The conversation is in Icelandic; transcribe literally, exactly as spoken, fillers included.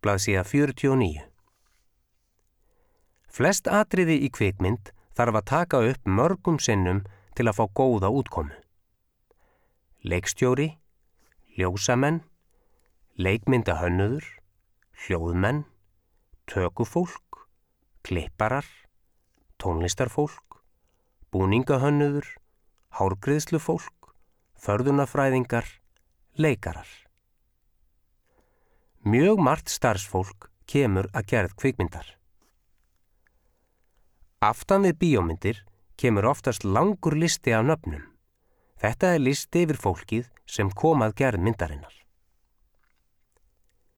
blaðsíða fjörutíu og níu. Flest atriði í kvikmynd þarf að taka upp mörgum sinnum til að fá góða útkomu. Leikstjóri, ljósamenn, leikmyndahönnuður, hljóðmenn, tökufólk, klipparar, tónlistarfólk, búningahönnuður, hárgreiðslufólk, förðunarfræðingar, leikarar. Mjög margt starfsfólk kemur að gerð kvikmyndar. Aftan við bíómyndir kemur oftast langur listi af nöfnum. Þetta er listi yfir fólkið sem kom að gerð myndarinnar.